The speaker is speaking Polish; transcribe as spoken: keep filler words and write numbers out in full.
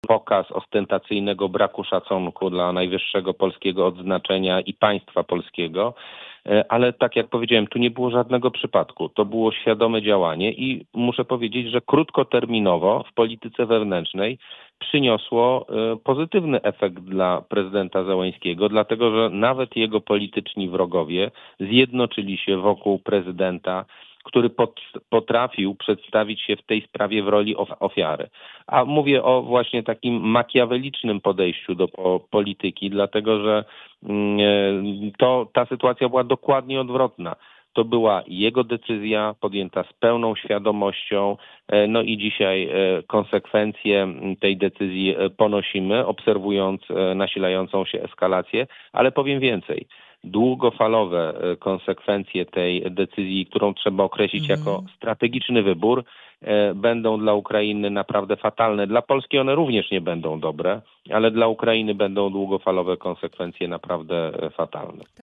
pokaz ostentacyjnego braku szacunku dla najwyższego polskiego odznaczenia i państwa polskiego. Ale tak jak powiedziałem, tu nie było żadnego przypadku. To było świadome działanie i muszę powiedzieć, że krótkoterminowo w polityce wewnętrznej przyniosło pozytywny efekt dla prezydenta Zełenskiego, dlatego że nawet jego polityczni wrogowie zjednoczyli się wokół prezydenta, który pot, potrafił przedstawić się w tej sprawie w roli of, ofiary. A mówię o właśnie takim makiawelicznym podejściu do po, polityki, dlatego że mm, to, ta sytuacja była dokładnie odwrotna. To była jego decyzja podjęta z pełną świadomością, no i dzisiaj konsekwencje tej decyzji ponosimy, obserwując nasilającą się eskalację, ale powiem więcej. Długofalowe konsekwencje tej decyzji, którą trzeba określić mm. jako strategiczny wybór, będą dla Ukrainy naprawdę fatalne. Dla Polski one również nie będą dobre, ale dla Ukrainy będą długofalowe konsekwencje naprawdę fatalne.